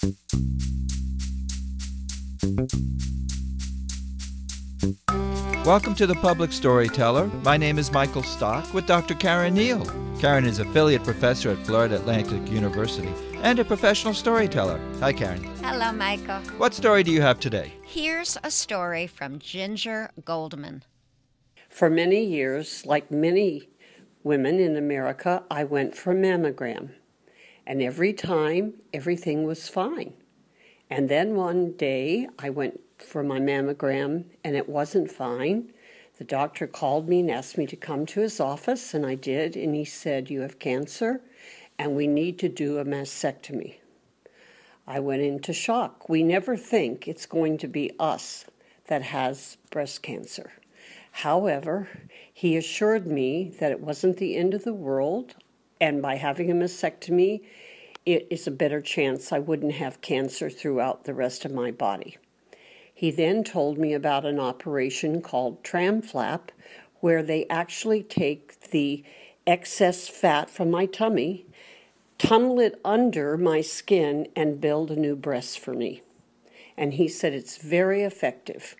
Welcome to The Public Storyteller. My name is Michael Stock with Dr. Karen Neal. Karen is affiliate professor at Florida Atlantic University and a professional storyteller. Hi, Karen. Hello, Michael. What story do you have today? Here's a story from Ginger Goldman. For many years, like many women in America, I went for a mammogram. And every time, everything was fine. And then one day, I went for my mammogram, and it wasn't fine. The doctor called me and asked me to come to his office, and I did. And he said, "You have cancer, and we need to do a mastectomy." I went into shock. We never think it's going to be us that has breast cancer. However, he assured me that it wasn't the end of the world, and by having a mastectomy, it is a better chance I wouldn't have cancer throughout the rest of my body. He then told me about an operation called tram flap, where they actually take the excess fat from my tummy, tunnel it under my skin, and build a new breast for me. And he said it's very effective.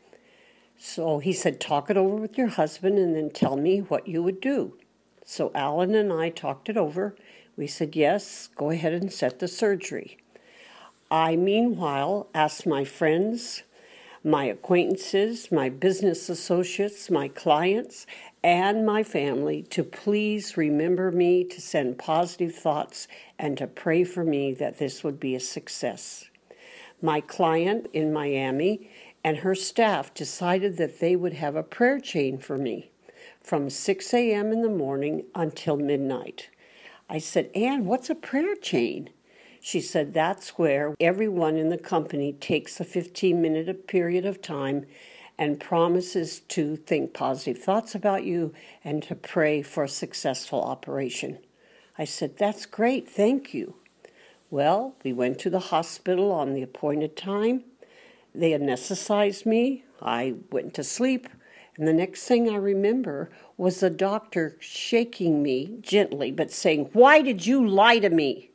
So he said, talk it over with your husband and then tell me what you would do. So Alan and I talked it over. We said, yes, go ahead and set the surgery. I, meanwhile, asked my friends, my acquaintances, my business associates, my clients, and my family to please remember me, to send positive thoughts, and to pray for me that this would be a success. My client in Miami and her staff decided that they would have a prayer chain for me from 6 a.m. in the morning until midnight. I said, Ann, what's a prayer chain? She said, that's where everyone in the company takes a 15-minute period of time and promises to think positive thoughts about you and to pray for a successful operation. I said, that's great, thank you. Well, we went to the hospital on the appointed time. They anesthetized me. I went to sleep. And the next thing I remember was the doctor shaking me gently, but saying, why did you lie to me?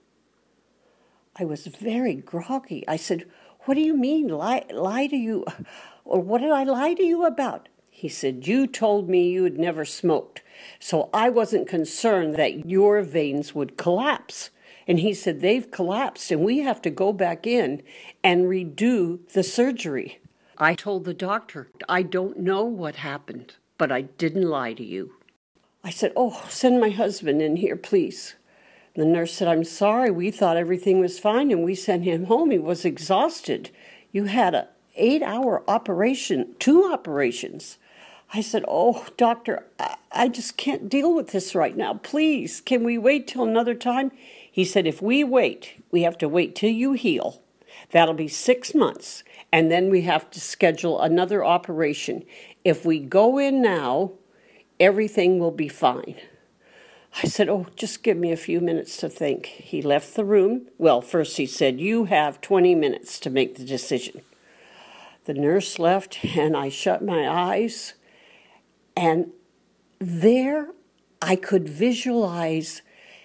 I was very groggy. I said, what do you mean, lie to you? Or what did I lie to you about? He said, you told me you had never smoked, so I wasn't concerned that your veins would collapse. And he said, they've collapsed, and we have to go back in and redo the surgery. I told the doctor, I don't know what happened, but I didn't lie to you. I said, oh, send my husband in here, please. The nurse said, I'm sorry, we thought everything was fine, and we sent him home. He was exhausted. You had an 8-hour operation, 2 operations. I said, oh, doctor, I just can't deal with this right now. Please, can we wait till another time? He said, if we wait, we have to wait till you heal. That'll be 6 months, and then we have to schedule another operation. If we go in now, everything will be fine. I said, oh, just give me a few minutes to think. He left the room. Well, first he said, you have 20 minutes to make the decision. The nurse left, and I shut my eyes, and there I could visualize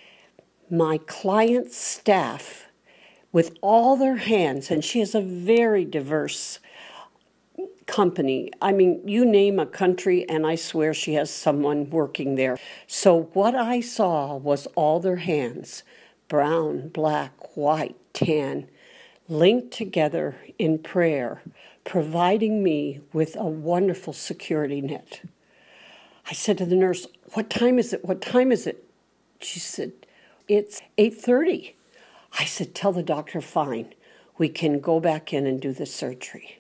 my client's staff with all their hands, and she has a very diverse company. I mean, you name a country, and I swear she has someone working there. So what I saw was all their hands, brown, black, white, tan, linked together in prayer, providing me with a wonderful security net. I said to the nurse, what time is it? What time is it? She said, it's 8:30. I said, tell the doctor, fine, we can go back in and do the surgery.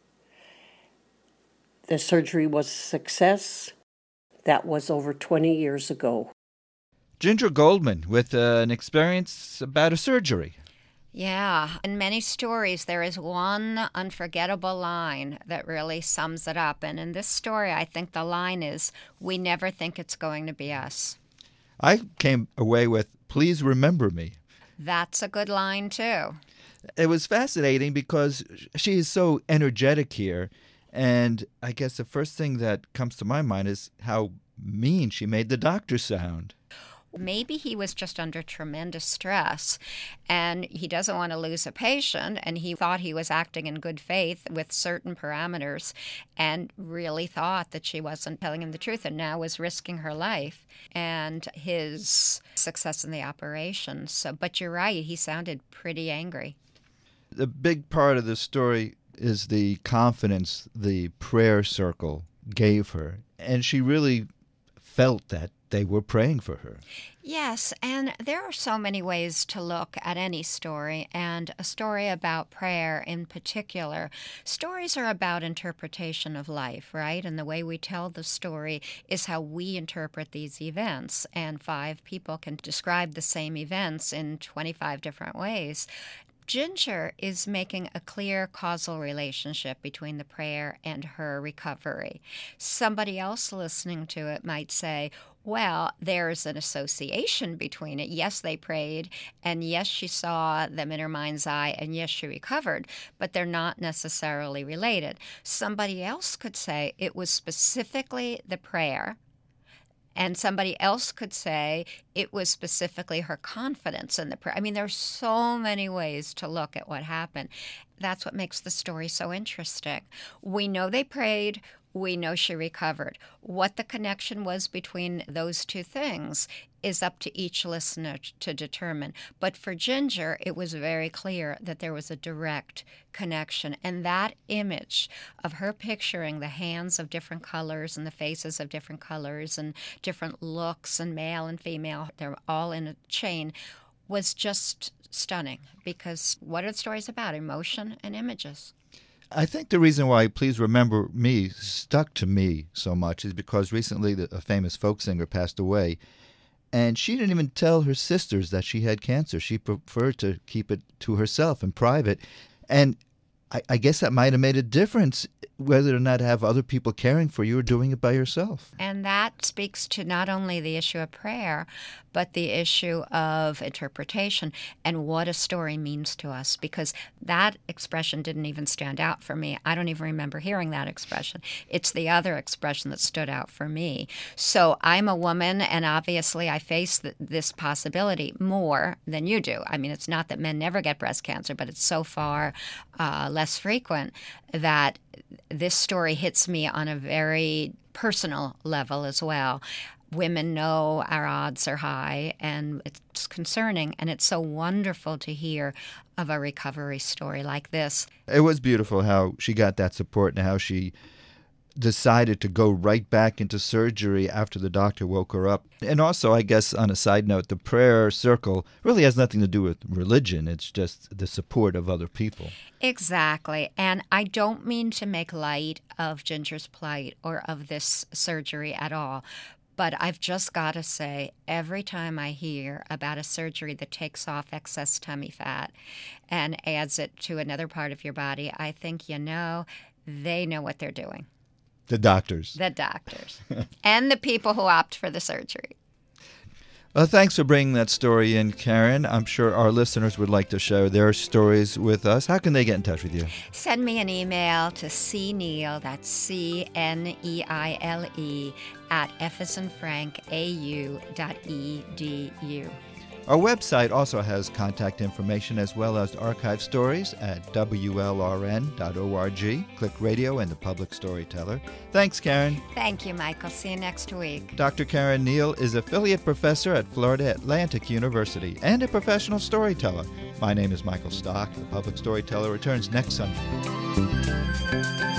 The surgery was a success. That was over 20 years ago. Ginger Goldman with an experience about a surgery. Yeah, in many stories, there is one unforgettable line that really sums it up. And in this story, I think the line is, we never think it's going to be us. I came away with, please remember me. That's a good line, too. It was fascinating because she is so energetic here. And I guess the first thing that comes to my mind is how mean she made the doctor sound. Maybe he was just under tremendous stress and he doesn't want to lose a patient, and he thought he was acting in good faith with certain parameters and really thought that she wasn't telling him the truth and now was risking her life and his success in the operation. So, but you're right, he sounded pretty angry. The big part of the story is the confidence the prayer circle gave her, and she really felt that they were praying for her. Yes, and there are so many ways to look at any story, and a story about prayer in particular. Stories are about interpretation of life, right? And the way we tell the story is how we interpret these events, and 5 people can describe the same events in 25 different ways. Ginger is making a clear causal relationship between the prayer and her recovery. Somebody else listening to it might say, well, there's an association between it. Yes, they prayed, and yes, she saw them in her mind's eye, and yes, she recovered, but they're not necessarily related. Somebody else could say it was specifically the prayer, and somebody else could say it was specifically her confidence in the prayer. I mean, there's so many ways to look at what happened. That's what makes the story so interesting. We know they prayed. We know she recovered. What the connection was between those two things is up to each listener to determine. But for Ginger, it was very clear that there was a direct connection. And that image of her picturing the hands of different colors and the faces of different colors and different looks and male and female, they're all in a chain, was just stunning. Because what are the stories about? Emotion and images. I think the reason why Please Remember Me stuck to me so much is because recently a famous folk singer passed away, and she didn't even tell her sisters that she had cancer. She preferred to keep it to herself in private. And I guess that might have made a difference whether or not to have other people caring for you or doing it by yourself. And that speaks to not only the issue of prayer, but the issue of interpretation and what a story means to us, because that expression didn't even stand out for me. I don't even remember hearing that expression. It's the other expression that stood out for me. So I'm a woman, and obviously I face this possibility more than you do. I mean, it's not that men never get breast cancer, but it's so far less frequent that this story hits me on a very personal level as well. Women know our odds are high, and it's concerning, and it's so wonderful to hear of a recovery story like this. It was beautiful how she got that support and how she decided to go right back into surgery after the doctor woke her up. And also, I guess, on a side note, the prayer circle really has nothing to do with religion. It's just the support of other people. Exactly. And I don't mean to make light of Ginger's plight or of this surgery at all. But I've just got to say, every time I hear about a surgery that takes off excess tummy fat and adds it to another part of your body, I think, they know what they're doing. The doctors. The doctors. And the people who opt for the surgery. Well, thanks for bringing that story in, Karen. I'm sure our listeners would like to share their stories with us. How can they get in touch with you? Send me an email to cneile, that's CNEILE, @FSandFrankAU.edu. Our website also has contact information as well as archive stories at WLRN.org. Click Radio and the Public Storyteller. Thanks, Karen. Thank you, Michael. See you next week. Dr. Karen Neal is affiliate professor at Florida Atlantic University and a professional storyteller. My name is Michael Stock. The Public Storyteller returns next Sunday.